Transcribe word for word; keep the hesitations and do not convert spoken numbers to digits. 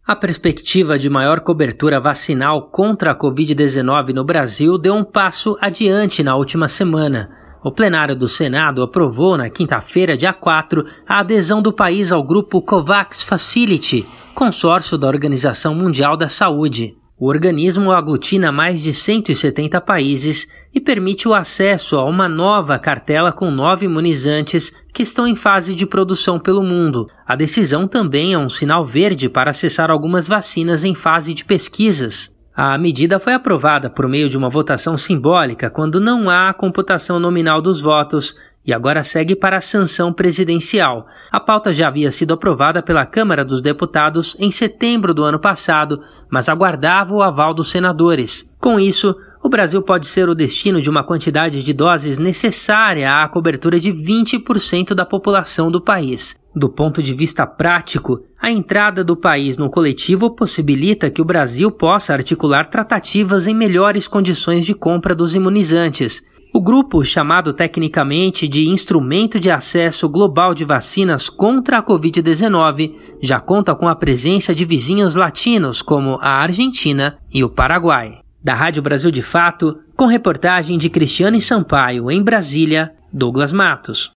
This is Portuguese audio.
A perspectiva de maior cobertura vacinal contra a covid dezenove no Brasil deu um passo adiante na última semana. O plenário do Senado aprovou na quinta-feira, dia quatro, a adesão do país ao grupo COVAX Facility, consórcio da Organização Mundial da Saúde. O organismo aglutina mais de cento e setenta países e permite o acesso a uma nova cartela com nove imunizantes que estão em fase de produção pelo mundo. A decisão também é um sinal verde para acessar algumas vacinas em fase de pesquisas. A medida foi aprovada por meio de uma votação simbólica quando não há computação nominal dos votos e agora segue para a sanção presidencial. A pauta já havia sido aprovada pela Câmara dos Deputados em setembro do ano passado, mas aguardava o aval dos senadores. Com isso, o Brasil pode ser o destino de uma quantidade de doses necessária à cobertura de vinte por cento da população do país. Do ponto de vista prático, a entrada do país no coletivo possibilita que o Brasil possa articular tratativas em melhores condições de compra dos imunizantes. O grupo, chamado tecnicamente de Instrumento de Acesso Global de Vacinas contra a covid dezenove, já conta com a presença de vizinhos latinos como a Argentina e o Paraguai. Da Rádio Brasil de Fato, com reportagem de Cristiane Sampaio em Brasília, Douglas Matos.